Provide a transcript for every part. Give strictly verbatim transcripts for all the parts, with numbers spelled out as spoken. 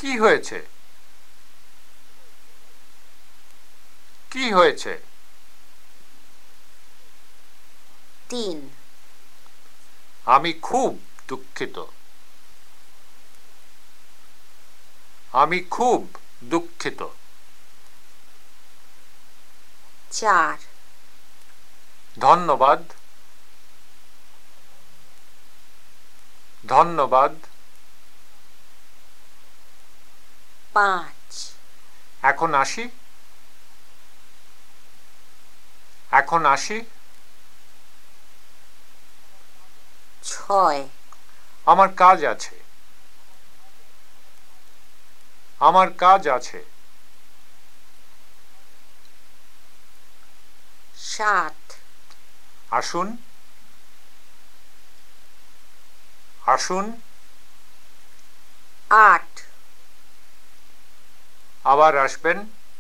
কি হয়েছে কি হয়েছে তিন আমি খুব দুঃখিত আমি খুব দুঃখিত চার ধন্যবাদ ধন্যবাদ পাঁচ এখন আসি এখন আসি ছয় আমার কাজ আছে আমার কাজ আছে সাত আসুন আসুন আট আবার আসবেন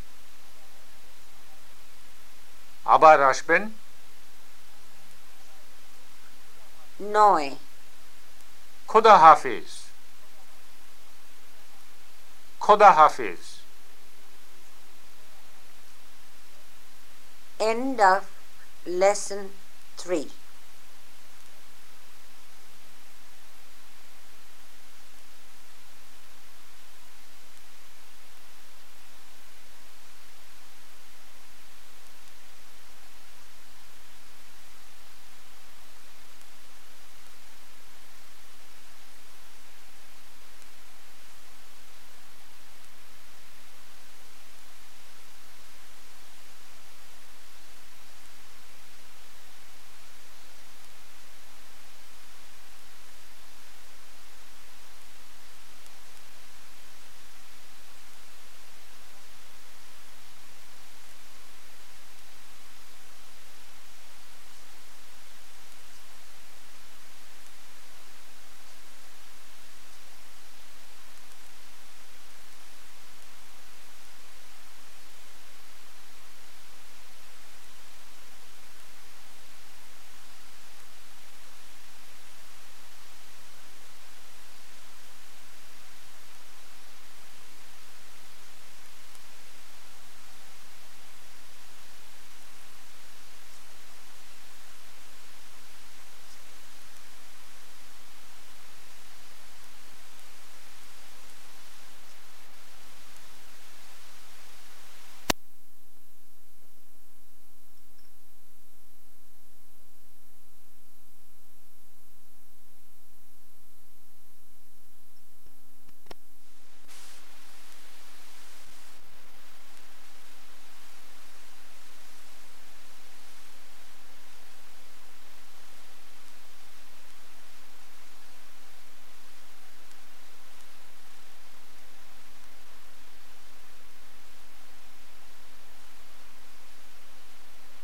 আবার আসবেন নয় খোদা হাফেজ খোদা হাফেজ End of lesson three.